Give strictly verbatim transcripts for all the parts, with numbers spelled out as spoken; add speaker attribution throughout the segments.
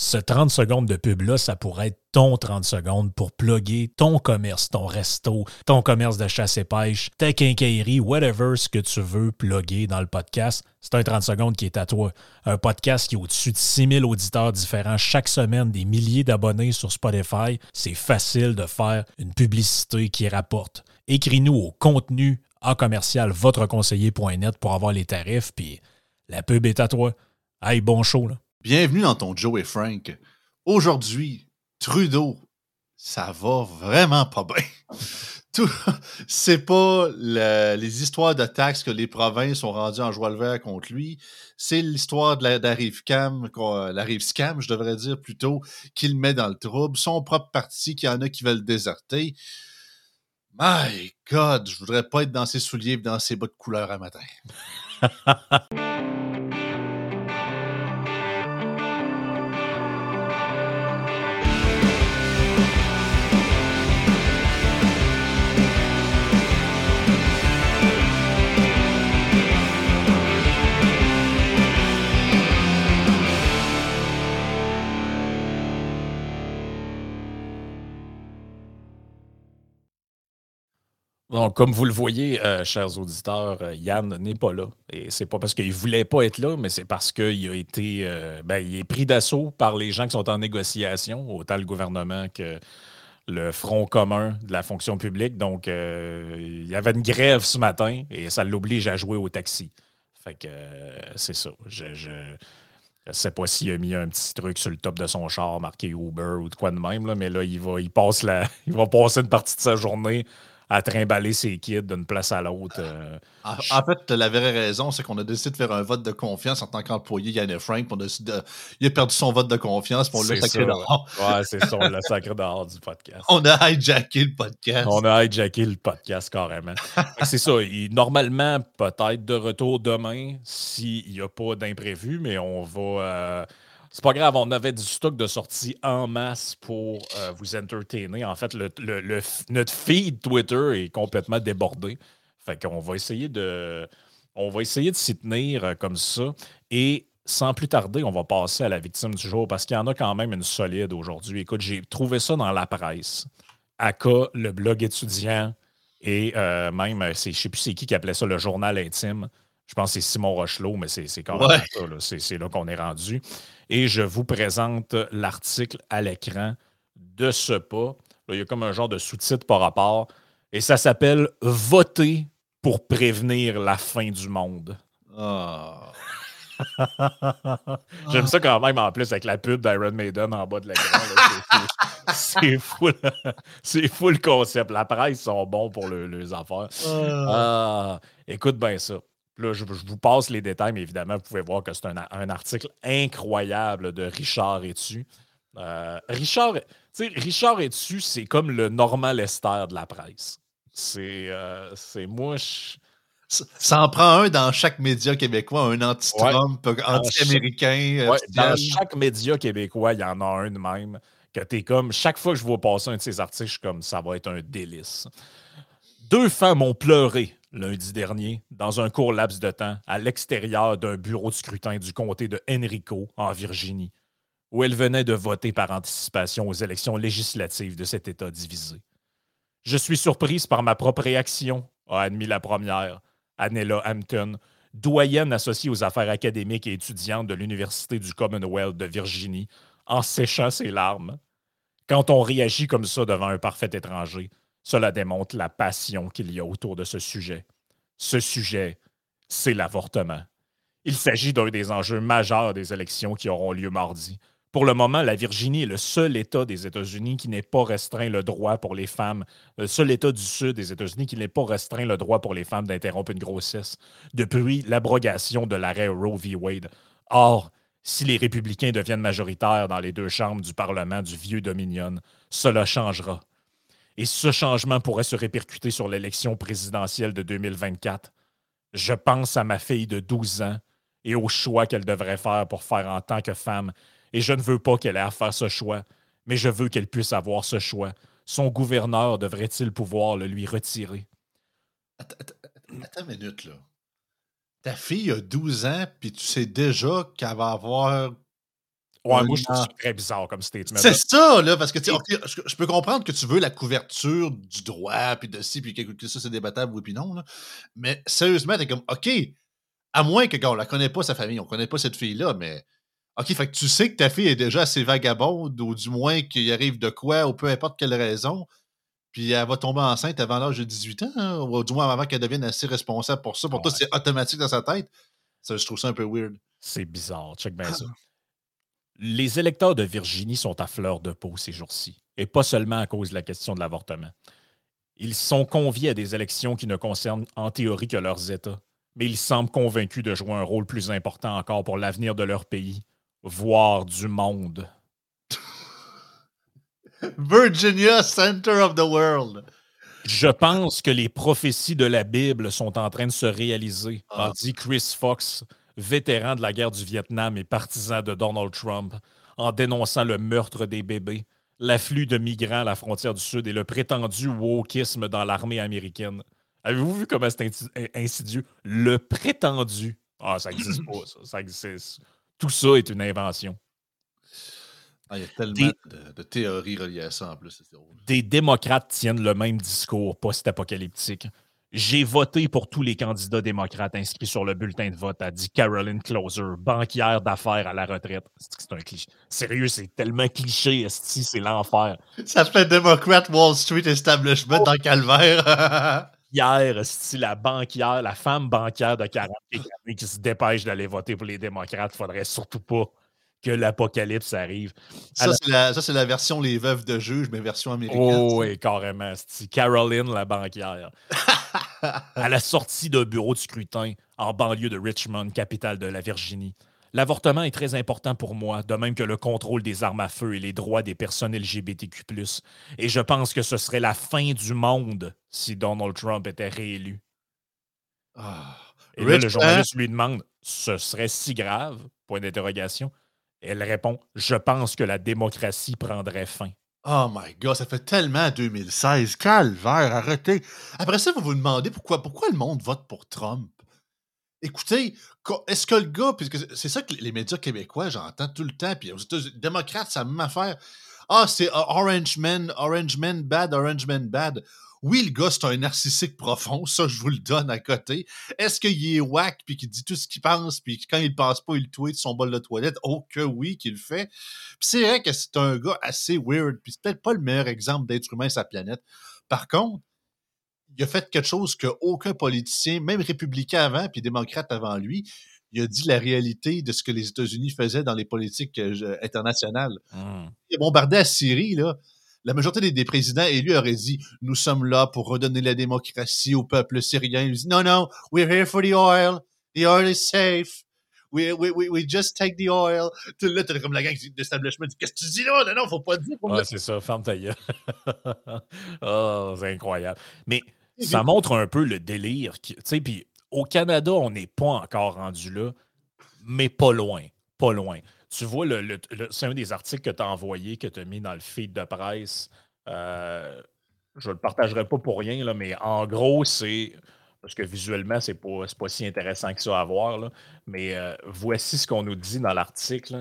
Speaker 1: ce trente secondes de pub-là, ça pourrait être ton trente secondes pour plugger ton commerce, ton resto, ton commerce de chasse et pêche, ta quincaillerie, whatever ce que tu veux plugger dans le podcast. C'est un trente secondes qui est à toi. Un podcast qui est au-dessus de six mille auditeurs différents chaque semaine, des milliers d'abonnés sur Spotify. C'est facile de faire une publicité qui rapporte. Écris-nous au contenu en commercial votreconseiller point net pour avoir les tarifs, puis la pub est à toi. Hey, bon show, là.
Speaker 2: Bienvenue dans ton Joe et Frank. Aujourd'hui, Trudeau, ça va vraiment pas bien. Tout, c'est pas le, les histoires de taxes que les provinces ont rendues en joie le vert contre lui. C'est l'histoire de la, de la Rive-Cam, la Rive-Scam, je devrais dire plutôt, qu'il met dans le trouble. Son propre parti, qu'il y en a qui veulent déserter. My God, je voudrais pas être dans ses souliers et dans ses bas de couleur à matin.
Speaker 1: Donc, comme vous le voyez, euh, chers auditeurs, euh, Yann n'est pas là. Et c'est pas parce qu'il voulait pas être là, mais c'est parce qu'il a été euh, ben, il est pris d'assaut par les gens qui sont en négociation, autant le gouvernement que le Front commun de la fonction publique. Donc, euh, il y avait une grève ce matin et ça l'oblige à jouer au taxi. Fait que euh, c'est ça. Je, je, je sais pas s'il a mis un petit truc sur le top de son char marqué Uber ou de quoi de même, là, mais là, il va, il passe la, il va passer une partie de sa journée à trimballer ses kids d'une place à l'autre. Euh,
Speaker 2: en, en fait, la vraie raison, c'est qu'on a décidé de faire un vote de confiance en tant qu'employé Yann et Frank. On a décidé de, il a perdu son vote de confiance, puis on l'a sacré dehors.
Speaker 1: Ouais, c'est ça, on l'a sacré dehors du podcast.
Speaker 2: On a hijacké le podcast.
Speaker 1: On a hijacké le podcast carrément. C'est ça, il, normalement, peut-être de retour demain, s'il n'y a pas d'imprévu, mais on va... Euh, c'est pas grave, on avait du stock de sortie en masse pour euh, vous entertainer. En fait, le, le, le, notre feed Twitter est complètement débordé. Fait qu'on va essayer de... On va essayer de s'y tenir euh, comme ça. Et sans plus tarder, on va passer à la victime du jour parce qu'il y en a quand même une solide aujourd'hui. Écoute, j'ai trouvé ça dans la presse. A K, le blog étudiant, et euh, même, c'est, je ne sais plus c'est qui qui appelait ça le journal intime. Je pense que c'est Simon Rochelot, mais c'est, c'est quand même ouais. ça. Là. C'est, c'est là qu'on est rendu. Et je vous présente l'article à l'écran de ce pas. Là, il y a comme un genre de sous-titre par rapport. Et ça s'appelle « Voter pour prévenir la fin du monde ». Oh. J'aime ça quand même en plus avec la pub d'Iron Maiden en bas de l'écran. Là, c'est, c'est, fou, c'est fou le concept. La presse sont bons pour le, les affaires. Uh. Ah, écoute bien ça. Là, je, je vous passe les détails, mais évidemment, vous pouvez voir que c'est un, un article incroyable de Richard Etu. Euh, Richard, tu sais, Richard Etu, c'est comme le Normand Lester de la presse. C'est, euh, c'est moi, je...
Speaker 2: Ça en prend un dans chaque média québécois, un anti-Trump, ouais. anti-américain.
Speaker 1: Chaque, ouais, dans chaque média québécois, il y en a un de même. Que t'es comme, chaque fois que je vois passer un de ces articles, je suis comme, ça va être un délice. Deux femmes ont pleuré lundi dernier dans un court laps de temps à l'extérieur d'un bureau de scrutin du comté de Henrico, en Virginie, où elles venaient de voter par anticipation aux élections législatives de cet État divisé. Je suis surprise par ma propre réaction, a admis la première, Anela Hampton, doyenne associée aux affaires académiques et étudiantes de l'Université du Commonwealth de Virginie, en séchant ses larmes. Quand on réagit comme ça devant un parfait étranger, cela démontre la passion qu'il y a autour de ce sujet. Ce sujet, c'est l'avortement. Il s'agit d'un des enjeux majeurs des élections qui auront lieu mardi. Pour le moment, la Virginie est le seul État des États-Unis qui n'ait pas restreint le droit pour les femmes, le seul État du Sud des États-Unis qui n'ait pas restreint le droit pour les femmes d'interrompre une grossesse depuis l'abrogation de l'arrêt Roe v. Wade. Or, si les républicains deviennent majoritaires dans les deux chambres du Parlement du vieux Dominion, cela changera. Et ce changement pourrait se répercuter sur l'élection présidentielle de deux mille vingt-quatre. Je pense à ma fille de douze ans et au choix qu'elle devrait faire pour faire en tant que femme. Et je ne veux pas qu'elle ait à faire ce choix, mais je veux qu'elle puisse avoir ce choix. Son gouverneur devrait-il pouvoir le lui retirer?
Speaker 2: Attends, attends, attends une minute, là. Ta fille a douze ans, puis tu sais déjà qu'elle va avoir
Speaker 1: Ouais, moi, je trouve ça très bizarre comme statement.
Speaker 2: C'est ça, là, parce que, tu sais, okay, je, je peux comprendre que tu veux la couverture du droit, puis de ci, puis que, que ça, c'est débattable, oui, puis non, là. Mais sérieusement, t'es comme, OK, à moins que, quand on la connaît pas, sa famille, on connaît pas cette fille-là, mais, OK, fait que tu sais que ta fille est déjà assez vagabonde, ou du moins qu'il arrive de quoi, ou peu importe quelle raison, puis elle va tomber enceinte avant l'âge de dix-huit ans, hein, ou du moins avant qu'elle devienne assez responsable pour ça. Pour toi,
Speaker 1: Ouais.
Speaker 2: c'est automatique dans sa tête. Ça, je trouve ça un peu weird.
Speaker 1: C'est bizarre. Check bien ça. Les électeurs de Virginie sont à fleur de peau ces jours-ci, et pas seulement à cause de la question de l'avortement. Ils sont conviés à des élections qui ne concernent en théorie que leurs États, mais ils semblent convaincus de jouer un rôle plus important encore pour l'avenir de leur pays, voire du monde.
Speaker 2: Virginia, center of the world.
Speaker 1: Je pense que les prophéties de la Bible sont en train de se réaliser, a
Speaker 2: Ah.
Speaker 1: dit Chris Fox, vétéran de la guerre du Vietnam et partisan de Donald Trump, en dénonçant le meurtre des bébés, l'afflux de migrants à la frontière du Sud et le prétendu wokisme dans l'armée américaine. Avez-vous vu comment c'est insi- insidieux? Le prétendu. Ah, ça n'existe pas, ça. Ça existe. Tout ça est une invention.
Speaker 2: Ah, il y a tellement
Speaker 1: Des,
Speaker 2: de, de théories reliées à ça en plus. C'est drôle.
Speaker 1: des démocrates tiennent le même discours post-apocalyptique. J'ai voté pour tous les candidats démocrates inscrits sur le bulletin de vote, a dit Caroline Closer, banquière d'affaires à la retraite. C'est un cliché. Sérieux, c'est tellement cliché, esti, c'est l'enfer.
Speaker 2: Ça fait démocrate Wall Street Establishment oh. dans le calvaire.
Speaker 1: Hier, esti, la banquière, la femme banquière de quarante années qui se dépêche d'aller voter pour les démocrates, faudrait surtout pas que l'apocalypse arrive.
Speaker 2: Ça, c'est la, ça, c'est la version Les Veuves de juge, mais version américaine.
Speaker 1: Oh, oui, carrément. C'est Caroline, la banquière. À la sortie d'un bureau de scrutin en banlieue de Richmond, capitale de la Virginie. L'avortement est très important pour moi, de même que le contrôle des armes à feu et les droits des personnes L G B T Q plus. Et je pense que ce serait la fin du monde si Donald Trump était réélu.
Speaker 2: Ah.
Speaker 1: Et là, le journaliste lui demande « Ce serait si grave? » Point d'interrogation. Elle répond « Je pense que la démocratie prendrait fin. »
Speaker 2: Oh my God, ça fait tellement deux mille seize. Calvaire, arrêtez. Après ça, vous vous demandez pourquoi, pourquoi le monde vote pour Trump. Écoutez, est-ce que le gars, puisque c'est ça que les médias québécois, j'entends tout le temps, puis aux États-Unis, démocrates, c'est la même affaire. Ah, c'est Orange Man, Orange Man bad, Orange Man bad. Oui, le gars, c'est un narcissique profond, ça, je vous le donne à côté. Est-ce qu'il est whack, puis qu'il dit tout ce qu'il pense, puis quand il pense pas, il tweet son bol de toilette? Oh que oui, qu'il le fait. Puis c'est vrai que c'est un gars assez weird, puis c'est peut-être pas le meilleur exemple d'être humain sur la planète. Par contre, il a fait quelque chose qu'aucun politicien, même républicain avant, puis démocrate avant lui, il a dit la réalité de ce que les États-Unis faisaient dans les politiques euh, internationales. Mm. Il a bombardé la Syrie, là. La majorité des, des présidents élus auraient dit « Nous sommes là pour redonner la démocratie au peuple syrien. » Il dit « Non, non, we're here for the oil. The oil is safe. We, we, we, we just take the oil. » Là, t'as comme la gang d'establishment. « Qu'est-ce que tu dis là? Non, non, faut pas dire. »
Speaker 1: Ah, c'est ça, ferme ta gueule. Oh, c'est incroyable. Mais ça montre un peu le délire. Tu sais, puis au Canada, on n'est pas encore rendu là, mais pas loin, pas loin. Tu vois, le, le, le, c'est un des articles que tu as envoyé, que tu as mis dans le feed de presse. Euh, je ne le partagerai pas pour rien, là, mais en gros, c'est... Parce que visuellement, ce n'est pas, pas si intéressant que ça à voir. Là, mais euh, voici ce qu'on nous dit dans l'article.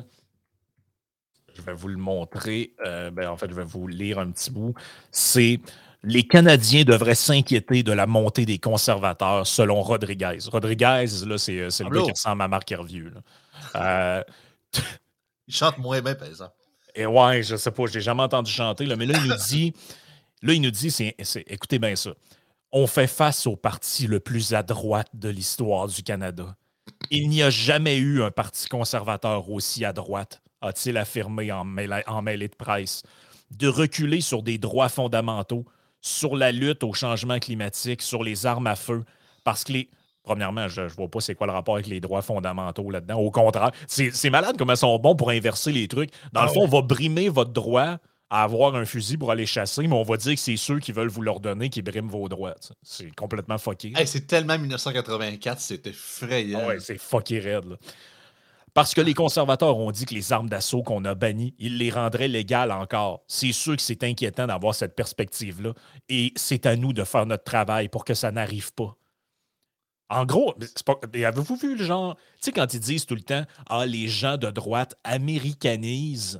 Speaker 1: Je vais vous le montrer. Euh, ben, en fait, je vais vous lire un petit bout. C'est... Les Canadiens devraient s'inquiéter de la montée des conservateurs, selon Rodriguez. Rodriguez, là, c'est, c'est le gars qui ressemble à Marc Hervieux. Là. Euh...
Speaker 2: Il chante moins bien, par exemple.
Speaker 1: Et ouais, je sais pas, je l'ai jamais entendu chanter, là, mais là, il nous dit, là, il nous dit, c'est, c'est, écoutez bien ça, on fait face au parti le plus à droite de l'histoire du Canada. Il n'y a jamais eu un parti conservateur aussi à droite, a-t-il affirmé en mêlée, en mêlée de presse, de reculer sur des droits fondamentaux, sur la lutte au changement climatique, sur les armes à feu, parce que les... Premièrement, je ne vois pas c'est quoi le rapport avec les droits fondamentaux là-dedans. Au contraire, c'est, c'est malade comme elles sont bons pour inverser les trucs. Dans ah le fond, ouais. On va brimer votre droit à avoir un fusil pour aller chasser, mais on va dire que c'est ceux qui veulent vous leur donner qui briment vos droits. T'sais. C'est complètement fucké.
Speaker 2: Hey, c'est tellement dix-neuf cent quatre-vingt-quatre, c'était effrayant.
Speaker 1: Ah ouais, c'est fucké raide. Là. Parce que les conservateurs ont dit que les armes d'assaut qu'on a bannies, ils les rendraient légales encore. C'est sûr que c'est inquiétant d'avoir cette perspective-là. Et c'est à nous de faire notre travail pour que ça n'arrive pas. En gros, c'est pas- mais avez-vous vu le genre, tu sais, quand ils disent tout le temps, ah, les gens de droite américanisent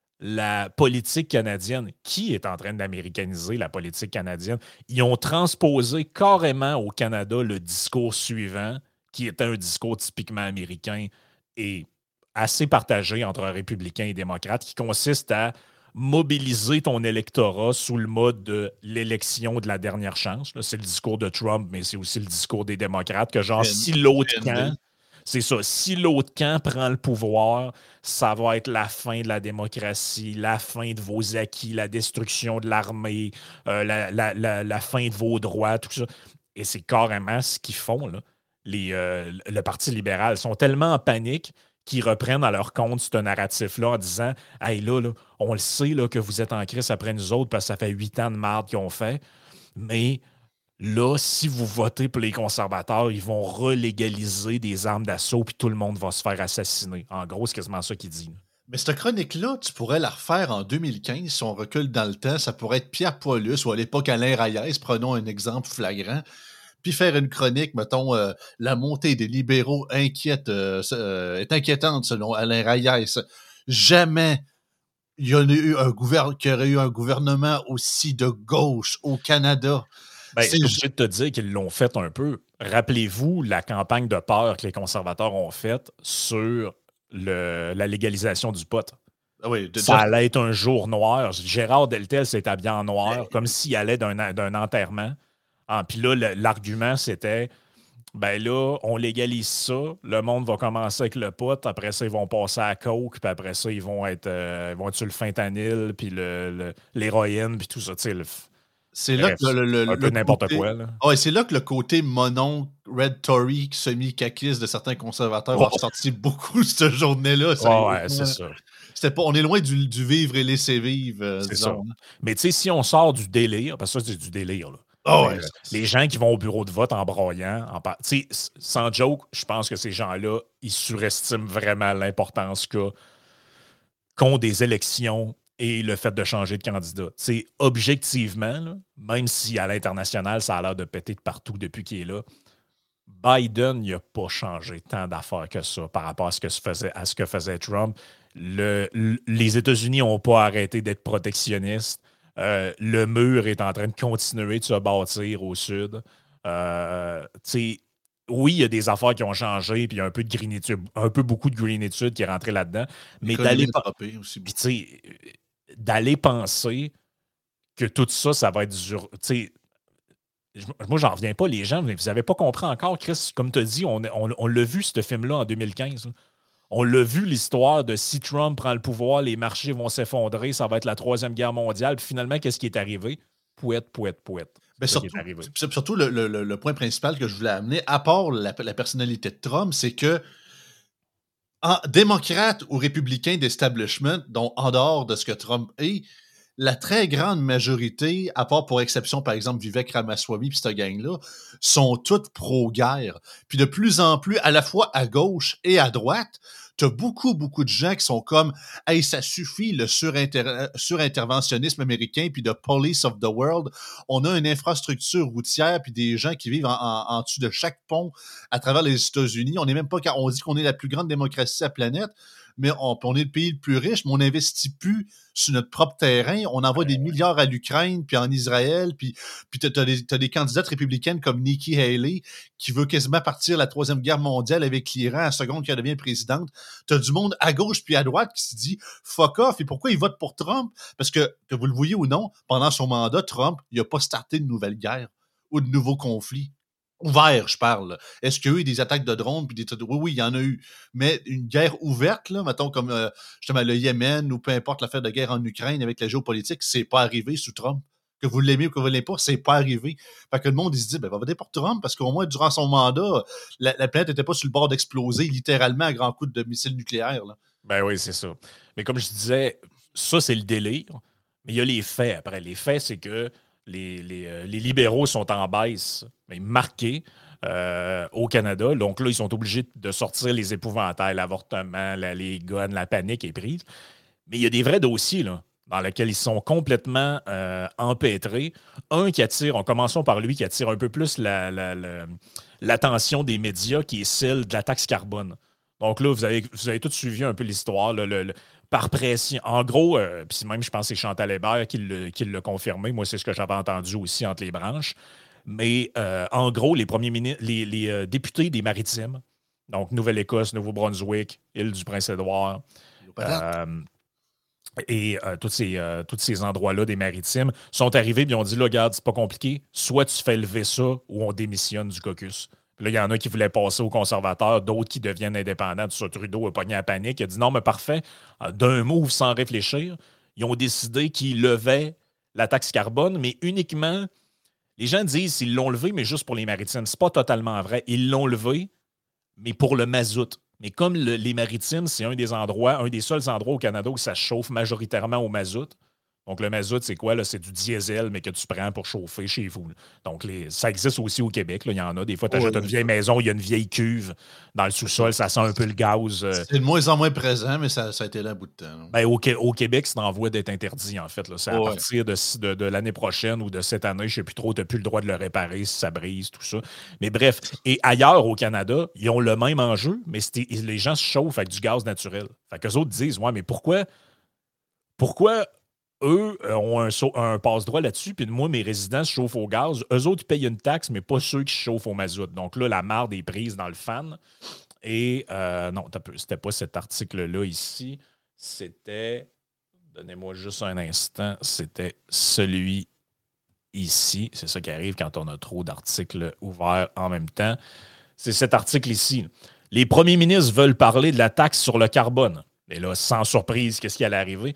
Speaker 1: la politique canadienne. Qui est en train d'américaniser la politique canadienne? Ils ont transposé carrément au Canada le discours suivant, qui était un discours typiquement américain et assez partagé entre républicains et démocrates, qui consiste à mobiliser ton électorat sous le mode de l'élection de la dernière chance. Là, c'est le discours de Trump, mais c'est aussi le discours des démocrates, que genre,
Speaker 2: G N-
Speaker 1: si l'autre camp,
Speaker 2: G N D.
Speaker 1: c'est ça, si l'autre camp prend le pouvoir, ça va être la fin de la démocratie, la fin de vos acquis, la destruction de l'armée, euh, la, la- la- la fin de vos droits, tout ça. Et c'est carrément ce qu'ils font, là. Les, euh, le Parti libéral sont tellement en panique qu'ils reprennent à leur compte ce narratif-là en disant Hey, là, là, on le sait là, que vous êtes en crise après nous autres parce que ça fait huit ans de marde qu'ils ont fait, mais là, si vous votez pour les conservateurs, ils vont relégaliser des armes d'assaut puis tout le monde va se faire assassiner. En gros, c'est quasiment ça qu'il dit.
Speaker 2: Mais cette chronique-là, tu pourrais la refaire en deux mille quinze si on recule dans le temps. Ça pourrait être Pierre Poilus ou à l'époque Alain Reyes, prenons un exemple flagrant. Puis faire une chronique, mettons, euh, la montée des libéraux inquiète, euh, euh, est inquiétante selon Alain Reyes. Jamais il y en a eu un gouvernement qui aurait eu un gouvernement aussi de gauche au Canada.
Speaker 1: Ben, je
Speaker 2: C'est
Speaker 1: suis
Speaker 2: ju-
Speaker 1: obligé de te dire qu'ils l'ont fait un peu. Rappelez-vous la campagne de peur que les conservateurs ont faite sur le- la légalisation du pot.
Speaker 2: ah oui, de
Speaker 1: Ça
Speaker 2: Jeff-
Speaker 1: allait être un jour noir. Gérard Deltel s'est habillé en noir,
Speaker 2: Ben,
Speaker 1: comme s'il allait d'un d'un enterrement. Ah, puis là, le- l'argument, c'était ben là, on légalise ça, le monde va commencer avec le pot, après ça, ils vont passer à la coke, puis après ça, ils vont être, euh, ils vont être sur le fentanyl, puis le- le- l'héroïne, puis tout ça. Tu sais, le-
Speaker 2: c'est là
Speaker 1: bref,
Speaker 2: que le, le-
Speaker 1: un
Speaker 2: le
Speaker 1: peu n'importe
Speaker 2: côté.
Speaker 1: quoi. Là.
Speaker 2: Ah ouais, c'est là que le côté monon, Red Tory, semi-caquiste de certains conservateurs
Speaker 1: Ouais,
Speaker 2: a ressorti beaucoup cette journée-là.
Speaker 1: ouais, ouais, c'est
Speaker 2: Sérieusement.
Speaker 1: ça.
Speaker 2: C'était pas, on est loin du, du vivre et laisser vivre, euh,
Speaker 1: C'est ça.
Speaker 2: disons.
Speaker 1: Mais tu sais, si on sort du délire, parce que ça, c'est du délire, là.
Speaker 2: Ah
Speaker 1: Tu sais,
Speaker 2: ouais.
Speaker 1: le- les gens qui vont au bureau de vote en broyant, en par- tu sais, s- sans joke, je pense que ces gens-là, ils surestiment vraiment l'importance qu'a qu'ont des élections et le fait de changer de candidat. C'est objectivement, là, même si à l'international, ça a l'air de péter de partout depuis qu'il est là, Biden n'a pas changé tant d'affaires que ça par rapport à ce que, se faisait, à ce que faisait Trump. Le- le- les États-Unis n'ont pas arrêté d'être protectionnistes. Euh, le mur est en train de continuer de se bâtir au sud. Euh, tu sais, oui, il y a des affaires qui ont changé, puis il y a un peu de greenitude, un peu beaucoup de greenitude qui est rentré là-dedans. Mais
Speaker 2: L'économie
Speaker 1: d'aller
Speaker 2: a droppé aussi
Speaker 1: puis,
Speaker 2: beaucoup.
Speaker 1: tu sais, euh, d'aller penser que tout ça, ça va être dur. Tu sais, je- moi, j'en reviens pas, les gens, mais vous n'avez pas compris encore, Chris. Comme tu as dit, on, on, on l'a vu, ce film-là, en deux mille quinze. Là. On l'a vu, l'histoire de si Trump prend le pouvoir, les marchés vont s'effondrer, ça va être la Troisième Guerre mondiale. Puis finalement, qu'est-ce qui est arrivé? Pouette, pouette, pouette.
Speaker 2: Mais
Speaker 1: C'est ça qui est
Speaker 2: surtout,
Speaker 1: arrivé.
Speaker 2: c'est surtout le, le- le- le point principal que je voulais amener, à part la, la personnalité de Trump, c'est que en démocrate ou républicain d'establishment, dont en dehors de ce que Trump est, la très grande majorité, à part pour exception, par exemple, Vivek Ramaswamy puis cette gang-là, sont toutes pro-guerre. Puis de plus en plus, à la fois à gauche et à droite, t'as beaucoup, beaucoup de gens qui sont comme « Hey, ça suffit, le surinter- surinterventionnisme américain puis de police of the world. On a une infrastructure routière puis des gens qui vivent en, en- en dessous de chaque pont à travers les États-Unis. On n'est même pas... On dit qu'on est la plus grande démocratie de la planète, mais on, on est le pays le plus riche, mais on n'investit plus sur notre propre terrain. On envoie des milliards à l'Ukraine, puis en Israël, puis, puis tu as des, t'as des candidates républicaines comme Nikki Haley, qui veut quasiment partir la Troisième Guerre mondiale avec l'Iran à la seconde qu'elle devient présidente. Tu as du monde à gauche puis à droite qui se dit « fuck off ». Et pourquoi ils votent pour Trump? Parce que, que vous le voyez ou non, pendant son mandat, Trump, il n'a pas starté de nouvelle guerre ou de nouveaux conflits. Ouvert, je parle. Est-ce qu'il y a eu des attaques de drones? Puis des trucs- Oui, oui, il y en a eu. Mais une guerre ouverte, là, mettons comme euh, justement le Yémen ou peu importe l'affaire de guerre en Ukraine avec la géopolitique, c'est pas arrivé sous Trump. Que vous l'aimez ou que vous l'aimez pas, c'est pas arrivé. Fait que le monde, il se dit, ben, va voter pour Trump parce qu'au moins, durant son mandat, la, la planète n'était pas sur le bord d'exploser, littéralement, à grands coups de missiles nucléaires. Là.
Speaker 1: Ben oui, c'est ça. Mais comme je disais, ça, c'est le délire. Mais il y a les faits après. Les faits, c'est que les, les, euh, les libéraux sont en baisse, mais marqués euh, au Canada. Donc là, ils sont obligés de sortir les épouvantails, l'avortement, la- les guns, la panique est prise. Mais il y a des vrais dossiers, là. dans lequel ils sont complètement euh, empêtrés. Un qui attire, en commençons par lui, qui attire un peu plus la, la, la, l'attention des médias, qui est celle de la taxe carbone. Donc là, vous avez, vous avez tous suivi un peu l'histoire, là, le, le, par pression. En gros, euh, puis même, je pense que c'est Chantal Hébert qui l'a, qui l'a confirmé. Moi, c'est ce que j'avais entendu aussi entre les branches. Mais euh, en gros, les premiers ministres, les, les euh, députés des Maritimes, donc Nouvelle-Écosse, Nouveau-Brunswick, Île-du-Prince-Édouard, euh, et euh, tous ces, euh, tous ces endroits-là des Maritimes sont arrivés et ils ont dit, là, regarde, c'est pas compliqué, soit tu fais lever ça ou on démissionne du caucus. Puis là, il y en a qui voulaient passer aux conservateurs, d'autres qui deviennent indépendants. Tout ça, Trudeau a pogné la panique. Il a dit non, mais parfait. D'un move sans réfléchir, ils ont décidé qu'ils levaient la taxe carbone, mais uniquement. Les gens disent qu'ils l'ont levé, mais juste pour les maritimes. C'est pas totalement vrai. Ils l'ont levé, mais pour le mazout. Mais comme le, les maritimes, c'est un des endroits, un des seuls endroits au Canada où ça chauffe majoritairement au mazout. Donc, le mazout, c'est quoi? Là? C'est du diesel, mais que tu prends pour chauffer chez vous. Là. Donc, les, ça existe aussi au Québec. Là. Il y en a. Des fois, tu achètes oh, une vieille maison, il y a une vieille cuve dans le sous-sol, ça sent un peu le gaz. Euh...
Speaker 2: C'est de moins en moins présent, mais ça, ça a été là un bout de temps.
Speaker 1: Ben, au, au Québec, c'est en voie d'être interdit, en fait. Là. C'est oh, à partir ouais. de, de, de l'année prochaine ou de cette année, je ne sais plus trop, tu n'as plus le droit de le réparer si ça brise, tout ça. Mais bref, et ailleurs au Canada, ils ont le même enjeu, mais les gens se chauffent avec du gaz naturel. Fait qu'eux autres disent, ouais, mais pourquoi, pourquoi eux euh, ont un, un passe-droit là-dessus, puis moi, mes résidents se chauffent au gaz. Eux autres, ils payent une taxe, mais pas ceux qui se chauffent au mazout. Donc là, la marde est prise dans le fan. Et euh, non, c'était pas cet article-là ici. C'était, donnez-moi juste un instant, c'était celui ici. C'est ça qui arrive quand on a trop d'articles ouverts en même temps. C'est cet article ici. Les premiers ministres veulent parler de la taxe sur le carbone. Et là, sans surprise, qu'est-ce qui allait arriver?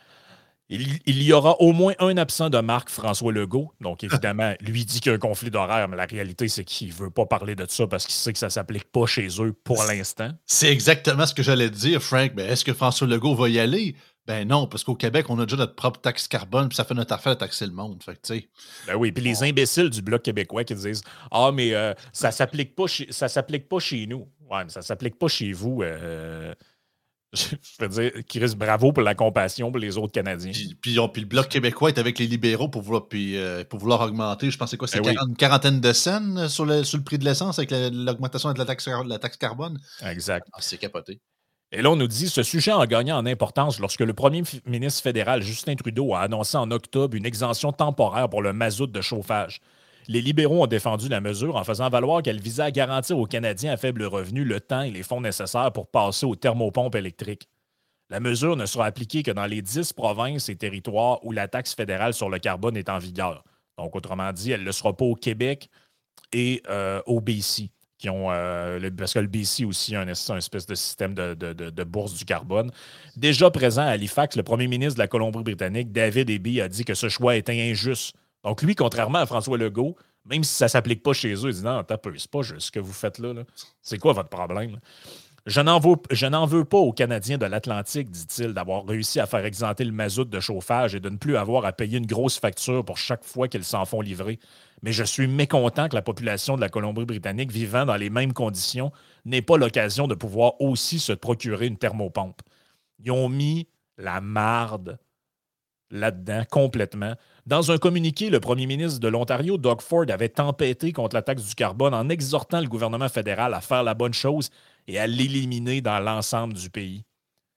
Speaker 1: Il, il y aura au moins un absent de marque, François Legault. Donc, évidemment, lui dit qu'il y a un conflit d'horaire, mais la réalité, c'est qu'il ne veut pas parler de ça parce qu'il sait que ça ne s'applique pas chez eux pour l'instant.
Speaker 2: C'est exactement ce que j'allais te dire, Frank. Mais est-ce que François Legault va y aller? Ben non, parce qu'au Québec, on a déjà notre propre taxe carbone, puis ça fait notre affaire de taxer le monde. Fait que, tu sais.
Speaker 1: Ben oui, puis les imbéciles du Bloc québécois qui disent « Ah, mais euh, ça ne s'applique pas, chez, ça s'applique pas chez nous. » Ouais, mais ça ne s'applique pas chez vous. Euh... Je veux dire, Chris, bravo pour la compassion pour les autres Canadiens.
Speaker 2: Puis, puis, on, puis le Bloc québécois est avec les libéraux pour vouloir, puis, euh, pour vouloir augmenter, je pense c'est quoi, c'est ben oui. une quarantaine de cents sur le, sur le prix de l'essence avec la, l'augmentation de la taxe, la taxe carbone.
Speaker 1: Exact.
Speaker 2: Ah, c'est capoté.
Speaker 1: Et là, on nous dit, ce sujet a gagné en importance lorsque le premier ministre fédéral, Justin Trudeau, a annoncé en octobre une exemption temporaire pour le mazout de chauffage. Les libéraux ont défendu la mesure en faisant valoir qu'elle visait à garantir aux Canadiens à faible revenu le temps et les fonds nécessaires pour passer aux thermopompes électriques. La mesure ne sera appliquée que dans les dix provinces et territoires où la taxe fédérale sur le carbone est en vigueur. Donc, autrement dit, elle ne le sera pas au Québec et euh, au B C, qui ont, euh, le, parce que le B C aussi a un, un espèce de système de, de, de, de bourse du carbone. Déjà présent à Halifax, le premier ministre de la Colombie-Britannique, David Eby, a dit que ce choix était injuste. Donc, lui, contrairement à François Legault, même si ça ne s'applique pas chez eux, il dit non, t'as peu, c'est pas juste ce que vous faites là. là. C'est quoi votre problème? Là? Je n'en, veux, je n'en veux pas aux Canadiens de l'Atlantique, dit-il, d'avoir réussi à faire exempter le mazout de chauffage et de ne plus avoir à payer une grosse facture pour chaque fois qu'ils s'en font livrer. Mais je suis mécontent que la population de la Colombie-Britannique vivant dans les mêmes conditions n'ait pas l'occasion de pouvoir aussi se procurer une thermopompe. Ils ont mis la marde là-dedans complètement. Dans un communiqué, le premier ministre de l'Ontario, Doug Ford, avait tempêté contre la taxe du carbone en exhortant le gouvernement fédéral à faire la bonne chose et à l'éliminer dans l'ensemble du pays.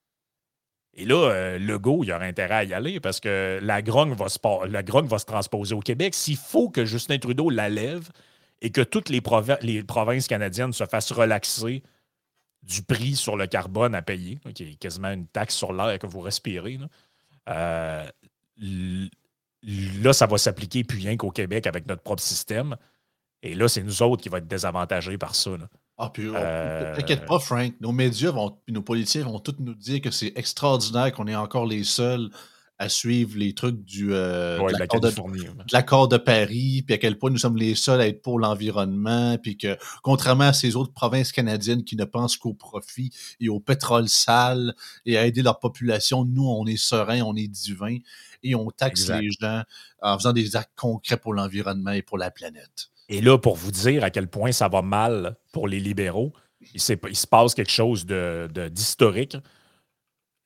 Speaker 1: Et là, euh, Legault, il aurait intérêt à y aller parce que la grogne va se, la grogne va se transposer au Québec. S'il faut que Justin Trudeau la lève et que toutes les, provi- les provinces canadiennes se fassent relaxer du prix sur le carbone à payer, qui est quasiment une taxe sur l'air que vous respirez, là, euh, là, ça va s'appliquer plus rien qu'au Québec avec notre propre système. Et là, c'est nous autres qui vont être désavantagés par ça. Là.
Speaker 2: Ah, puis, euh... t'inquiète pas, Frank. Nos médias, vont, nos politiciens vont tous nous dire que c'est extraordinaire qu'on est encore les seuls à suivre les trucs du, euh,
Speaker 1: ouais,
Speaker 2: de, l'accord de, de l'accord de Paris, puis à quel point nous sommes les seuls à être pour l'environnement, puis que, contrairement à ces autres provinces canadiennes qui ne pensent qu'au profit et au pétrole sale et à aider leur population, nous, on est sereins, on est divins, et on taxe exact. Les gens en faisant des actes concrets pour l'environnement et pour la planète.
Speaker 1: Et là, pour vous dire à quel point ça va mal pour les libéraux, il, il se passe quelque chose de, de, d'historique.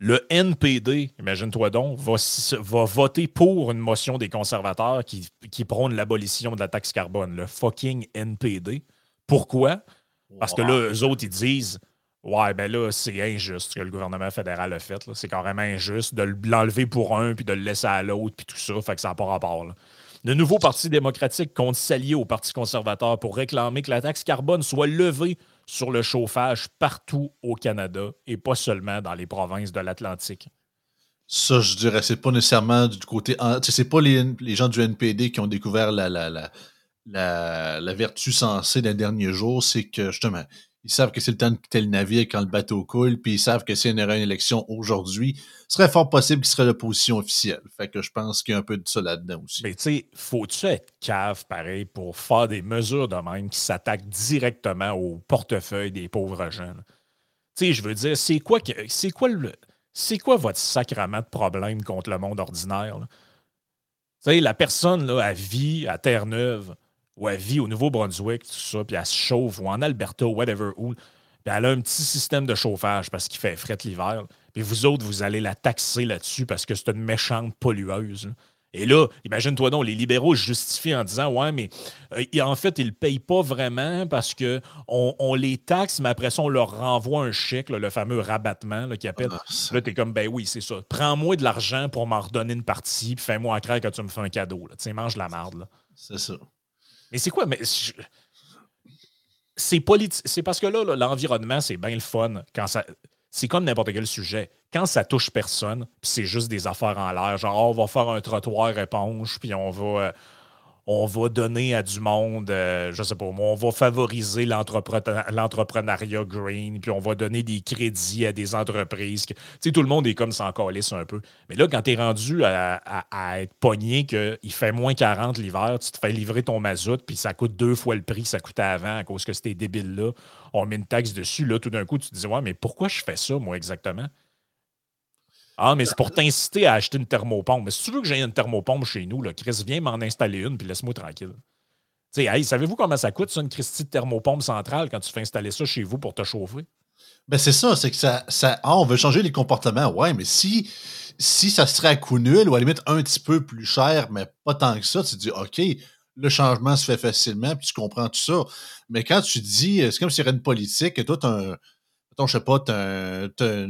Speaker 1: Le N P D, imagine-toi donc, va, va voter pour une motion des conservateurs qui, qui prône l'abolition de la taxe carbone. Le fucking N P D. Pourquoi? Parce que
Speaker 2: Wow.
Speaker 1: là, eux autres, ils disent ouais, ben là, c'est injuste ce que le gouvernement fédéral a fait. C'est carrément injuste de l'enlever pour un puis de le laisser à l'autre puis tout ça. Fait que ça n'a pas rapport. Là. Le nouveau Parti démocratique compte s'allier au Parti conservateur pour réclamer que la taxe carbone soit levée sur le chauffage partout au Canada et pas seulement dans les provinces de l'Atlantique.
Speaker 2: Ça, je dirais, c'est pas nécessairement du côté... C'est pas les, les gens du N P D qui ont découvert la, la, la, la, la vertu sensée des derniers jours, c'est que, justement, ils savent que c'est le temps de quitter le navire quand le bateau coule, puis ils savent que s'il y aurait une élection aujourd'hui, ce serait fort possible qu'il serait l'opposition officielle. Fait que je pense qu'il y a un peu de ça là-dedans aussi.
Speaker 1: Mais tu sais, faut-tu être cave, pareil, pour faire des mesures de même qui s'attaquent directement au portefeuille des pauvres gens? Tu sais, je veux dire, c'est quoi, que, c'est quoi le... C'est quoi votre sacrement de problème contre le monde ordinaire? Tu sais, la personne, là, elle vit à Terre-Neuve, ou elle vit au Nouveau-Brunswick, tout ça, puis elle se chauffe, ou en Alberta, whatever, où, puis elle a un petit système de chauffage parce qu'il fait fret l'hiver. Puis vous autres, vous allez la taxer là-dessus parce que c'est une méchante pollueuse. Là. Et là, imagine-toi donc, les libéraux justifient en disant ouais, mais euh, en fait, ils ne le payent pas vraiment parce qu'on on les taxe, mais après ça, on leur renvoie un chèque, là, le fameux rabattement là, qui appelle. Ah, là, t'es comme ben oui, c'est ça. Prends-moi de l'argent pour m'en redonner une partie, puis fais-moi croire que tu me fais un cadeau. Tu sais, mange la marde.
Speaker 2: C'est ça.
Speaker 1: Mais c'est quoi? Mais je... c'est politi... c'est parce que là, là l'environnement, c'est bien le fun quand ça. C'est comme n'importe quel sujet. Quand ça touche personne, puis c'est juste des affaires en l'air, genre oh, on va faire un trottoir éponge, puis on va, euh, on va donner à du monde, euh, je sais pas moi, on va favoriser l'entrepre- l'entrepreneuriat green, puis on va donner des crédits à des entreprises. Tu sais, tout le monde est comme s'en calisse un peu. Mais là, quand t'es rendu à, à, à être pogné qu'il fait moins quarante l'hiver, tu te fais livrer ton mazout, puis ça coûte deux fois le prix que ça coûtait avant à cause que c'était débile là. On met une taxe dessus, là, tout d'un coup, tu te dis ouais, mais pourquoi je fais ça, moi, exactement? Ah, mais c'est pour t'inciter à acheter une thermopompe. Mais si tu veux que j'aie une thermopompe chez nous, là, Chris, viens m'en installer une puis laisse-moi tranquille. Tu sais, hey, savez-vous comment ça coûte, ça, une Christie de thermopompe centrale quand tu fais installer ça chez vous pour te chauffer?
Speaker 2: Ben c'est ça, c'est que ça, ça. Ah, on veut changer les comportements. Ouais, mais si, si ça serait à coût nul ou à la limite un petit peu plus cher, mais pas tant que ça, tu te dis OK, le changement se fait facilement, puis tu comprends tout ça. Mais quand tu dis, c'est comme s'il y avait une politique, que toi, tu as un. Mettons, je sais pas, tu as,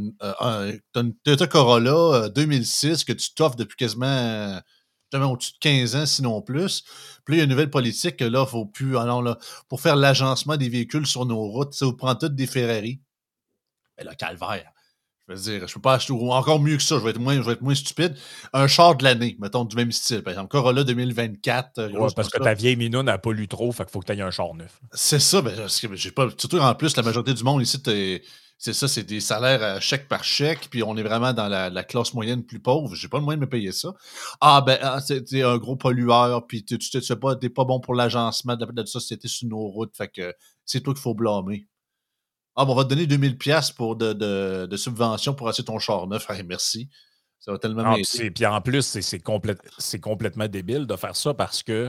Speaker 2: as, as une Toyota Corolla deux mille six que tu t'offres depuis quasiment au-dessus de quinze ans, sinon plus. Puis là, il y a une nouvelle politique que là, il faut plus. Alors là, pour faire l'agencement des véhicules sur nos routes, ça vous prend toutes des Ferrari. Mais le calvaire. Je veux dire, je peux pas acheter, ou encore mieux que ça, je vais être moins, je vais être moins stupide. Un char de l'année, mettons, du même style. Par exemple, Corolla deux mille vingt-quatre.
Speaker 1: Ouais, parce que ça. Ta vieille minoune n'a pas lu trop, fait qu'il faut que tu aies un char neuf.
Speaker 2: C'est ça, ben, j'ai pas. Surtout en plus, la majorité du monde ici, c'est ça, c'est des salaires à chèque par chèque, puis on est vraiment dans la, la classe moyenne plus pauvre. J'ai pas le moyen de me payer ça. Ah, ben, c'est un gros pollueur, puis tu tu sais pas, t'es pas bon pour l'agencement de la société sur nos routes, fait que c'est toi qu'il faut blâmer. Ah, bon, on va te donner deux mille dollars pour de, de, de subvention pour acheter ton char neuf. Hey, merci. Ça va tellement
Speaker 1: m'aider. Puis en plus, c'est complè complètement débile de faire ça parce que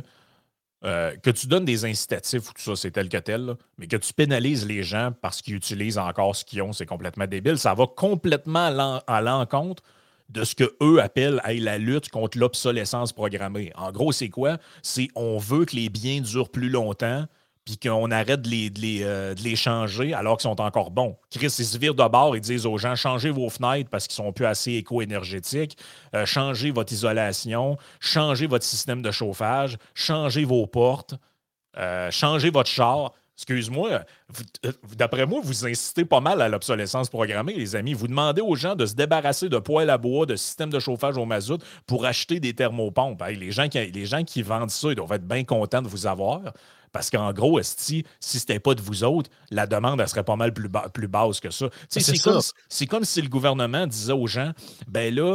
Speaker 1: euh, que tu donnes des incitatifs ou tout ça, c'est tel que tel, là, mais que tu pénalises les gens parce qu'ils utilisent encore ce qu'ils ont, c'est complètement débile. Ça va complètement à l'encontre de ce qu'eux appellent hey, la lutte contre l'obsolescence programmée. En gros, c'est quoi? C'est on veut que les biens durent plus longtemps, puis qu'on arrête de les, de, les, euh, de les changer alors qu'ils sont encore bons. Chris, ils se virent de bord et disent aux gens, changez vos fenêtres parce qu'ils sont plus assez éco-énergétiques, euh, changez votre isolation, changez votre système de chauffage, changez vos portes, euh, changez votre char. Excuse-moi, d'après moi, vous incitez pas mal à l'obsolescence programmée, les amis. Vous demandez aux gens de se débarrasser de poêles à bois, de systèmes de chauffage au mazout pour acheter des thermopompes. Hey, les, gens qui, les gens qui vendent ça, ils doivent être bien contents de vous avoir. Parce qu'en gros, esti, si c'était pas de vous autres, la demande, elle serait pas mal plus, ba plus basse que ça. C'est comme, comme si le gouvernement disait aux gens, ben là,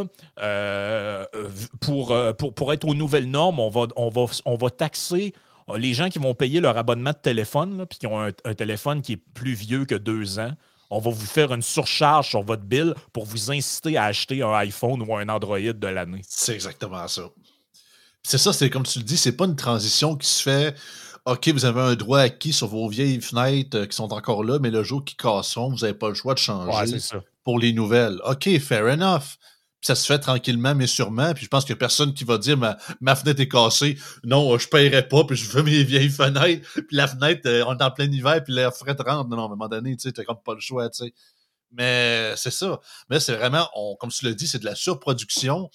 Speaker 1: euh, pour, pour, pour être aux nouvelles normes, on va, on va, on va taxer les gens qui vont payer leur abonnement de téléphone, puis qui ont un, un téléphone qui est plus vieux que deux ans. On va vous faire une surcharge sur votre bill pour vous inciter à acheter un iPhone ou un Android de l'année.
Speaker 2: C'est exactement ça. C'est ça, c'est comme tu le dis, c'est pas une transition qui se fait... OK, vous avez un droit acquis sur vos vieilles fenêtres euh, qui sont encore là, mais le jour qu'ils casseront, vous n'avez pas le choix de changer
Speaker 1: ouais, c'est ça.
Speaker 2: pour les nouvelles. OK, fair enough. Puis ça se fait tranquillement, mais sûrement. Puis je pense qu'il n'y a personne qui va dire ma, ma fenêtre est cassée. Non, je ne paierai pas, puis je veux mes vieilles fenêtres. Puis la fenêtre, euh, on est en plein hiver, puis l'air frais rentre. Non, non, à un moment donné, tu sais, tu n'as comme pas le choix, tu sais. Mais c'est ça. Mais c'est vraiment, on, comme tu l'as dit, c'est de la surproduction.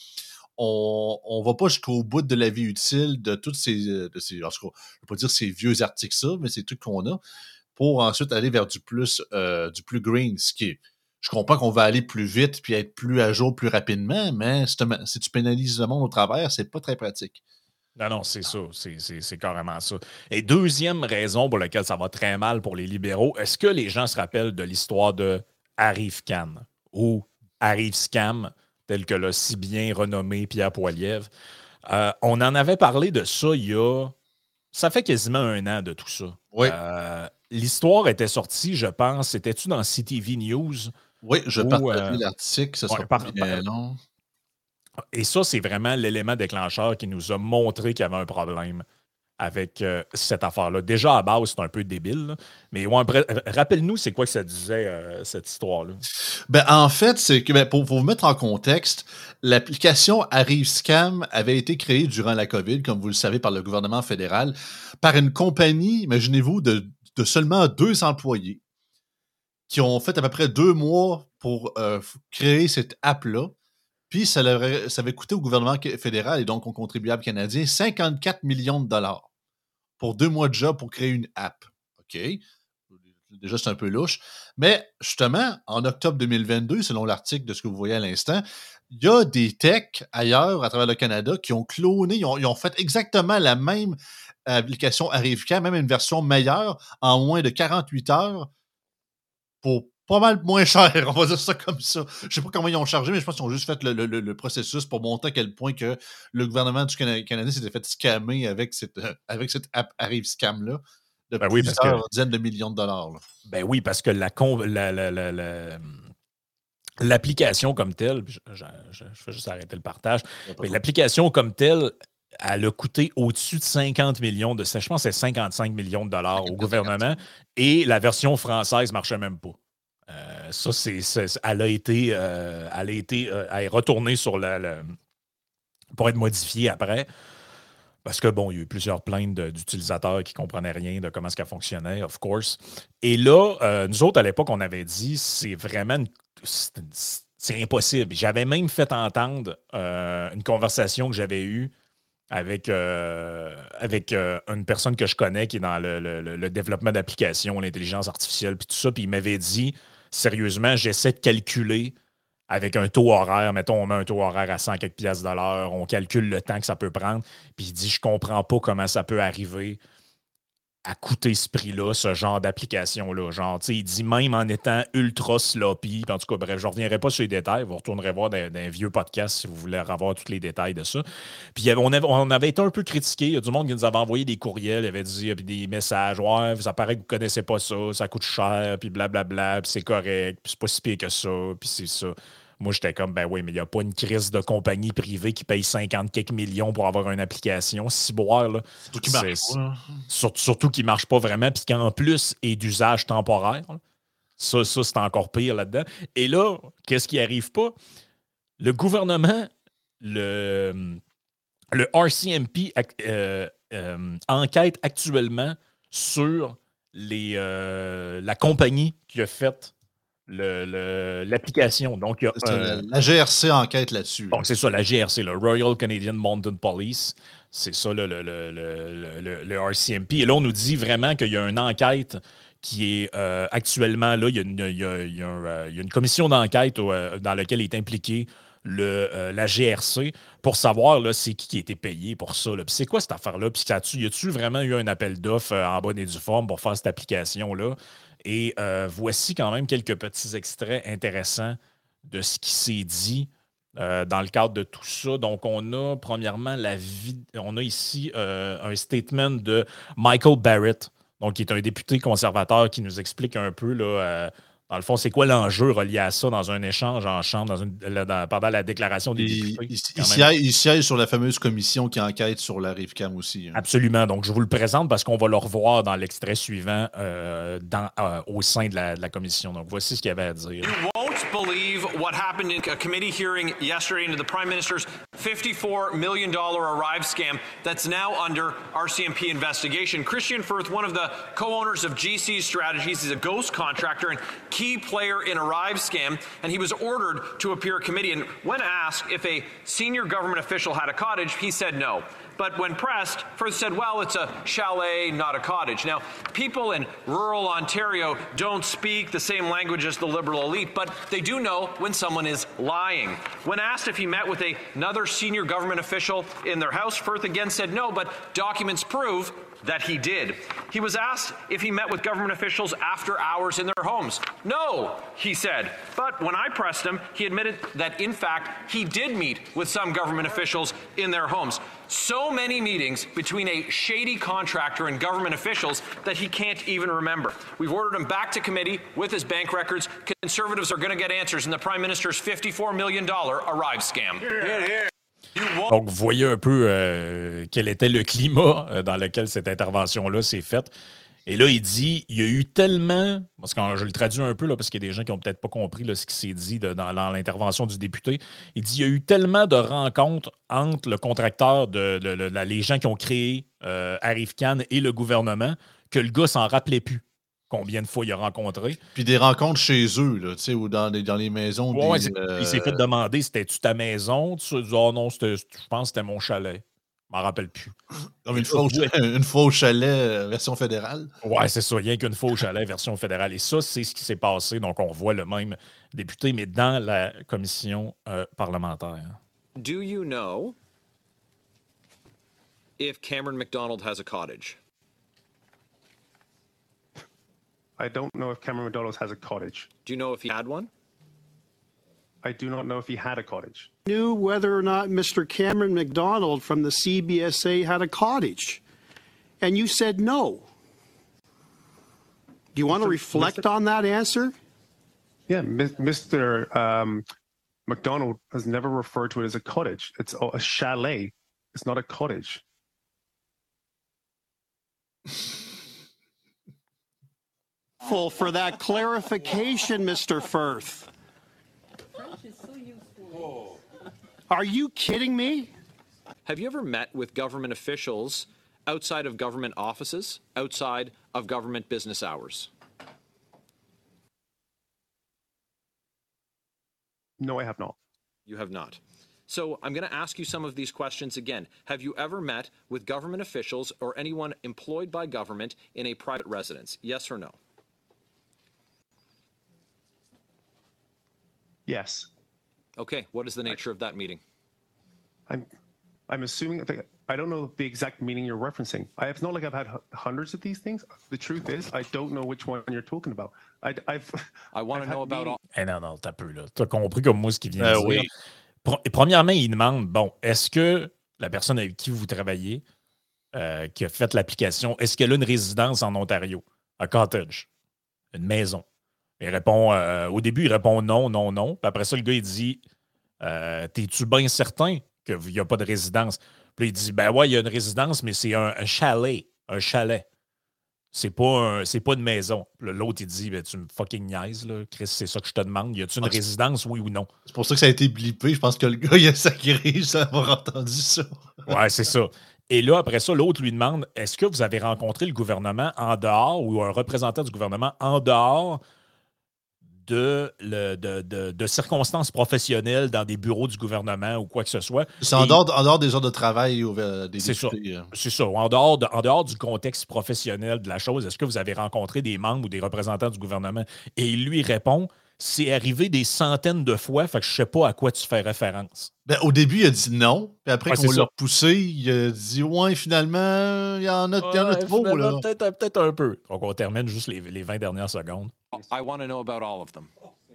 Speaker 2: On ne va pas jusqu'au bout de la vie utile de toutes ces, de ces en tout cas, je ne vais pas dire ces vieux articles ça, mais ces trucs qu'on a, pour ensuite aller vers du plus, euh, du plus green, ce qui est, je comprends qu'on va aller plus vite puis être plus à jour plus rapidement, mais si, si tu pénalises le monde au travers, c'est pas très pratique.
Speaker 1: Non, non, c'est ça. C'est, c'est, c'est carrément ça. Et deuxième raison pour laquelle ça va très mal pour les libéraux, est-ce que les gens se rappellent de l'histoire de Arrive-Can ou Arrive-Scam, tel que l'a si bien renommé Pierre Poilievre? Euh, on en avait parlé de ça il y a... Ça fait quasiment un an de tout ça.
Speaker 2: Oui.
Speaker 1: Euh, l'histoire était sortie, je pense, c'était-tu dans C T V News?
Speaker 2: Oui, je partageais euh, l'article, ça sera ouais, pas par, bien par, long.
Speaker 1: Et ça, c'est vraiment l'élément déclencheur qui nous a montré qu'il y avait un problème avec euh, cette affaire-là. Déjà, à base, c'est un peu débile, là. Mais ouais, rappelle-nous, c'est quoi que ça disait, euh, cette histoire-là?
Speaker 2: Ben, en fait, c'est que ben, pour, pour vous mettre en contexte, l'application Arrive-Scam avait été créée durant la COVID, comme vous le savez, par le gouvernement fédéral, par une compagnie, imaginez-vous, de, de seulement deux employés qui ont fait à peu près deux mois pour euh, créer cette app-là. Puis ça, leur, ça avait coûté au gouvernement fédéral et donc aux contribuables canadiens cinquante-quatre millions de dollars pour deux mois de job pour créer une app. OK. Déjà, c'est un peu louche. Mais justement, en octobre deux mille vingt-deux, selon l'article de ce que vous voyez à l'instant, il y a des techs ailleurs à travers le Canada qui ont cloné, ils ont, ils ont fait exactement la même application Arrive-Can, même une version meilleure, en moins de quarante-huit heures pour pas mal moins cher, on va dire ça comme ça. Je ne sais pas comment ils ont chargé, mais je pense qu'ils ont juste fait le, le, le processus pour montrer à quel point que le gouvernement du Canada s'était fait scammer avec cette, avec cette app Arrive-Scam-là de ben plusieurs oui, que, dizaines de millions de dollars. Là.
Speaker 1: Ben oui, parce que la, la, la, la, la l'application comme telle, je, je, je, je vais juste arrêter le partage, mais l'application comme telle, elle a coûté au-dessus de cinquante millions de, je pense que c'est cinquante-cinq millions de dollars au gouvernement, et la version française ne marchait même pas. Euh, ça, c'est, c'est, elle a été, euh, elle a été, euh, elle est retournée sur la, la, pour être modifiée après. Parce que, bon, il y a eu plusieurs plaintes de, d'utilisateurs qui ne comprenaient rien de comment ça fonctionnait, of course. Et là, euh, nous autres, à l'époque, on avait dit, c'est vraiment, une, c'est, c'est impossible. J'avais même fait entendre euh, une conversation que j'avais eue avec, euh, avec euh, une personne que je connais qui est dans le, le, le développement d'applications, l'intelligence artificielle, puis tout ça, puis il m'avait dit, sérieusement, j'essaie de calculer avec un taux horaire, mettons, on met un taux horaire à cent quelques piastres de l'heure, on calcule le temps que ça peut prendre, puis il dit, je comprends pas comment ça peut arriver à coûter ce prix-là, ce genre d'application-là. Genre, tu sais, il dit même en étant ultra sloppy, en tout cas, bref, je ne reviendrai pas sur les détails, vous retournerez voir dans un vieux podcast si vous voulez avoir tous les détails de ça. Puis on avait, on avait été un peu critiqué, il y a du monde qui nous avait envoyé des courriels, il avait dit puis des messages, ouais, ça paraît que vous ne connaissez pas ça, ça coûte cher, puis blablabla, puis c'est correct, puis c'est pas si pire que ça, puis c'est ça. Moi, j'étais comme, ben oui, mais il n'y a pas une crise de compagnie privée qui paye cinquante quelques millions pour avoir une application. Ciboire, là.
Speaker 2: Surtout qui marche pas.
Speaker 1: Surtout, surtout qui ne marche pas vraiment, puis qui en plus est d'usage temporaire. Là. Ça, ça, c'est encore pire là-dedans. Et là, qu'est-ce qui n'arrive pas? Le gouvernement, le, le R C M P euh, euh, enquête actuellement sur les, euh, la compagnie qui a fait Le, le, l'application. Donc, il y a
Speaker 2: un... La G R C enquête là-dessus.
Speaker 1: Donc, c'est ça, la G R C, le Royal Canadian Mounted Police. C'est ça, le, le, le, le, le, le R C M P. Et là, on nous dit vraiment qu'il y a une enquête qui est euh, actuellement là. Il y a une, il y a, il y a un, il y a une commission d'enquête euh, dans laquelle est impliqué le, euh, la G R C pour savoir là, c'est qui qui a été payé pour ça. Là. Puis c'est quoi cette affaire-là? Puis y a-tu vraiment eu un appel d'offres euh, en bonne et due forme pour faire cette application-là? Et euh, voici quand même quelques petits extraits intéressants de ce qui s'est dit euh, dans le cadre de tout ça. Donc, on a premièrement la vie. On a ici euh, un statement de Michael Barrett, donc qui est un député conservateur qui nous explique un peu là, euh, dans le fond, c'est quoi l'enjeu relié à ça dans un échange en chambre dans une, dans, pendant la déclaration des
Speaker 2: il,
Speaker 1: députés.
Speaker 2: Il, il, il siège sur la fameuse commission qui enquête sur la Arrive-Can aussi. Hein.
Speaker 1: Absolument. Donc, je vous le présente parce qu'on va le revoir dans l'extrait suivant euh, dans, euh, au sein de la, de la commission. Donc, voici ce qu'il y avait à dire.
Speaker 3: You won't Can't believe what happened in a committee hearing yesterday into the Prime Minister's fifty-four million dollars Arrive scam that's now under R C M P investigation. Christian Firth, one of the co-owners of G C Strategies, is a ghost contractor and key player in Arrive scam, and he was ordered to appear at committee. And when asked if a senior government official had a cottage, he said no. But when pressed, Firth said, well, it's a chalet, not a cottage. Now, people in rural Ontario don't speak the same language as the Liberal elite, but they do know when someone is lying. When asked if he met with a, another senior government official in their house, Firth again said no, but documents prove that he did. He was asked if he met with government officials after hours in their homes. No, he said. But when I pressed him, he admitted that, in fact, he did meet with some government officials in their homes. So many meetings between a shady contractor and government officials that he can't even remember. We've ordered him back to committee with his bank records. Conservatives are going to get answers in the Prime Minister's fifty-four million dollars Arrive scam. Here, here.
Speaker 1: Donc, vous voyez un peu euh, quel était le climat euh, dans lequel cette intervention-là s'est faite. Et là, il dit, il y a eu tellement, parce que je le traduis un peu, là, parce qu'il y a des gens qui n'ont peut-être pas compris là, ce qui s'est dit de, dans, dans l'intervention du député. Il dit, il y a eu tellement de rencontres entre le contracteur, de, de, de, de les gens qui ont créé euh, Arrive-Can et le gouvernement, que le gars s'en rappelait plus. Combien de fois il a rencontré.
Speaker 2: Puis des rencontres chez eux, là, tu sais, ou dans les, dans les maisons.
Speaker 1: Ouais,
Speaker 2: des,
Speaker 1: euh... Il s'est fait demander, c'était-tu ta maison? Tu dis, oh non, je pense que c'était mon chalet. Je m'en rappelle plus.
Speaker 2: Comme une fois, au chalet, une fois au chalet, version fédérale.
Speaker 1: Ouais, c'est ça, rien qu'une fois au chalet, version fédérale. Et ça, c'est ce qui s'est passé. Donc, on voit le même député, mais dans la commission euh, parlementaire.
Speaker 3: Do you know if Cameron McDonald has a cottage?
Speaker 4: I don't know if Cameron McDonald has a cottage.
Speaker 3: Do you know if he had one?
Speaker 4: I do not know if he had a cottage.
Speaker 5: Knew whether or not Mister Cameron McDonald from the C B S A had a cottage. And you said no. Do you want to reflect Mister on that answer?
Speaker 4: Yeah, Mister Um, McDonald has never referred to it as a cottage. It's a chalet. It's not a cottage.
Speaker 5: For that clarification, Mister Firth. Are you kidding me?
Speaker 3: Have you ever met with government officials outside of government offices, outside of government business hours?
Speaker 4: No, I have not.
Speaker 3: You have not. So I'm going to ask you some of these questions again. Have you ever met with government officials or anyone employed by government in a private residence? Yes or no?
Speaker 4: Yes.
Speaker 3: Okay. What is the nature I, of that meeting?
Speaker 4: I'm, I'm assuming that I don't know the exact meaning you're referencing. I, it's not like I've had hundreds of these things. The truth is, I don't know which one you're talking about. I, I've.
Speaker 3: I want to know about all.
Speaker 1: Eh non, non, t'as peu là. T'as compris comme moi ce qu'il vient
Speaker 2: euh,
Speaker 1: de dire.
Speaker 2: Oui.
Speaker 1: Pro- premièrement, il demande, bon, est-ce que la personne avec qui vous travaillez, euh, qui a fait l'application, est-ce qu'elle a une résidence en Ontario, un cottage, une maison? Il répond, euh, au début, il répond non, non, non. Puis après ça, le gars, il dit, euh, t'es-tu bien certain qu'il n'y a pas de résidence? Puis il dit, ben ouais, il y a une résidence, mais c'est un, un chalet, un chalet. C'est pas, un, c'est pas une maison. Puis l'autre, il dit, ben, tu me fucking niaises, là. Chris, c'est ça que je te demande. Y a-tu une ah, résidence, oui ou non?
Speaker 2: C'est pour ça que ça a été blippé. Je pense que le gars, il a sacré sans avoir entendu ça.
Speaker 1: Ouais, c'est ça. Et là, après ça, l'autre lui demande, est-ce que vous avez rencontré le gouvernement en dehors ou un représentant du gouvernement en dehors de, le, de, de, de circonstances professionnelles dans des bureaux du gouvernement ou quoi que ce soit.
Speaker 2: C'est en, dehors, en dehors des heures de travail ou des
Speaker 1: c'est
Speaker 2: députés.
Speaker 1: Ça. C'est ça. En dehors, de, en dehors du contexte professionnel de la chose, est-ce que vous avez rencontré des membres ou des représentants du gouvernement? Et il lui répond, c'est arrivé des centaines de fois, fait que je ne sais pas à quoi tu fais référence.
Speaker 2: Ben, au début, il a dit non. Puis après,
Speaker 1: ouais,
Speaker 2: quand on l'a repoussé, il a dit ouais, finalement, il y en a,
Speaker 1: ouais,
Speaker 2: il y en a trop. Là.
Speaker 1: Peut-être, peut-être un peu. Donc, on termine juste les, les vingt dernières secondes.
Speaker 3: I want to know about all of them.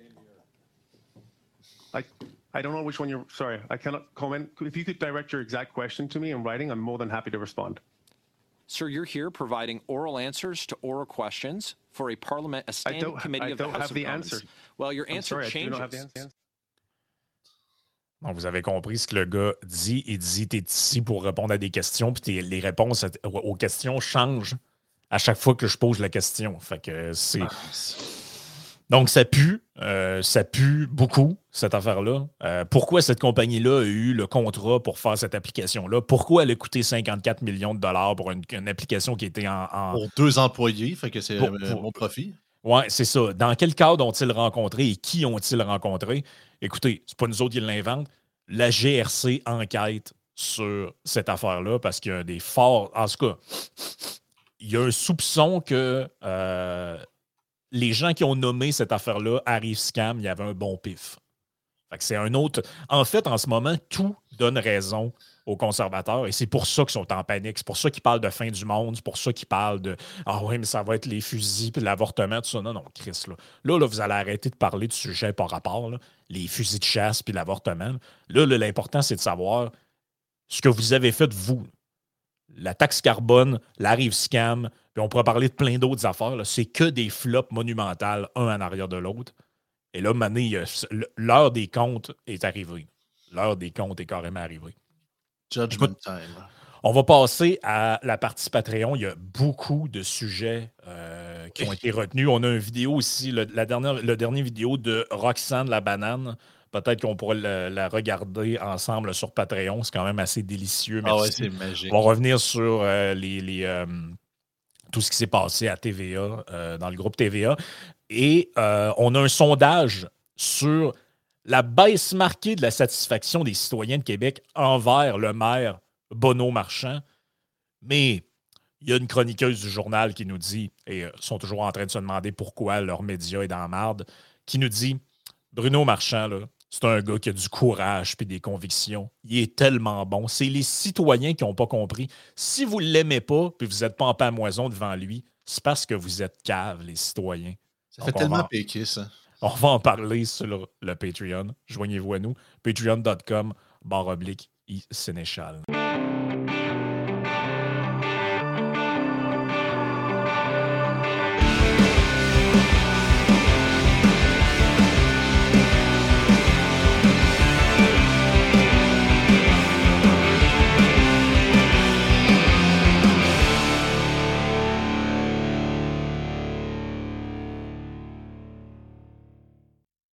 Speaker 4: I, I don't know which one you're... Sorry, I cannot comment. If you could direct your exact question to me in writing, I'm more than happy to respond.
Speaker 3: Sir, you're here providing oral answers to oral questions for a parliament, a standing committee
Speaker 4: I
Speaker 3: of the
Speaker 4: don't
Speaker 3: House
Speaker 4: have the
Speaker 3: of Commons.
Speaker 4: answer.
Speaker 3: Well, your
Speaker 4: I'm
Speaker 3: answer
Speaker 4: sorry,
Speaker 3: changes.
Speaker 4: I do not have the answer.
Speaker 1: Donc, vous avez compris ce que le gars dit. Il dit, t'es ici pour répondre à des questions, puis t'es, les réponses aux questions changent à chaque fois que je pose la question. Fait que c'est... Ah. Donc, ça pue. Euh, ça pue beaucoup, cette affaire-là. Euh, pourquoi cette compagnie-là a eu le contrat pour faire cette application-là? Pourquoi elle a coûté cinquante-quatre millions de dollars pour une, une application qui était en... en...
Speaker 2: Pour deux employés, fait que c'est
Speaker 1: Pour-
Speaker 2: un
Speaker 1: pour-
Speaker 2: bon profit.
Speaker 1: Oui, c'est ça. Dans quel cadre ont-ils rencontré et qui ont-ils rencontré? Écoutez, c'est pas nous autres qui l'inventent. La G R C enquête sur cette affaire-là parce qu'il y a des forts... En tout cas, il y a un soupçon que euh, les gens qui ont nommé cette affaire-là, Arrive Scam, il y avait un bon pif. Fait que c'est un autre... En fait, en ce moment, tout donne raison aux conservateurs et c'est pour ça qu'ils sont en panique. C'est pour ça qu'ils parlent de fin du monde. C'est pour ça qu'ils parlent de « Ah oui, mais ça va être les fusils puis l'avortement, tout ça. » Non, non, Chris, là. Là, là, vous allez arrêter de parler de sujets par rapport, là. Les fusils de chasse puis l'avortement. Là, là, l'important, c'est de savoir ce que vous avez fait, vous. La taxe carbone, la rive scam, puis on pourra parler de plein d'autres affaires. là. C'est que des flops monumentales, un en arrière de l'autre. Et là, Mané, l'heure des comptes est arrivée. L'heure des comptes est carrément arrivée.
Speaker 2: Judgment
Speaker 1: Écoute,
Speaker 2: time.
Speaker 1: On va passer à la partie Patreon. Il y a beaucoup de sujets euh, qui ont été retenus. On a une vidéo ici, le, la dernière, le dernier vidéo de Roxane la banane. Peut-être qu'on pourrait la, la regarder ensemble sur Patreon. C'est quand même assez délicieux.
Speaker 2: Ah ouais,
Speaker 1: Merci.
Speaker 2: c'est magique.
Speaker 1: On va revenir sur euh, les, les, euh, tout ce qui s'est passé à T V A, euh, dans le groupe T V A. Et euh, on a un sondage sur la baisse marquée de la satisfaction des citoyens de Québec envers le maire Bono Marchand. Mais il y a une chroniqueuse du journal qui nous dit, et euh, sont toujours en train de se demander pourquoi leur média est dans la marde, qui nous dit Bruno Marchand, là, c'est un gars qui a du courage et des convictions. Il est tellement bon. C'est les citoyens qui n'ont pas compris. Si vous ne l'aimez pas puis vous n'êtes pas en pamoison devant lui, c'est parce que vous êtes caves, les citoyens.
Speaker 2: Ça fait
Speaker 1: Donc, on
Speaker 2: tellement
Speaker 1: va-
Speaker 2: péqué, ça.
Speaker 1: On va en parler sur le Patreon. Joignez-vous à nous. Patreon dot com barre oblique i Sénéchal.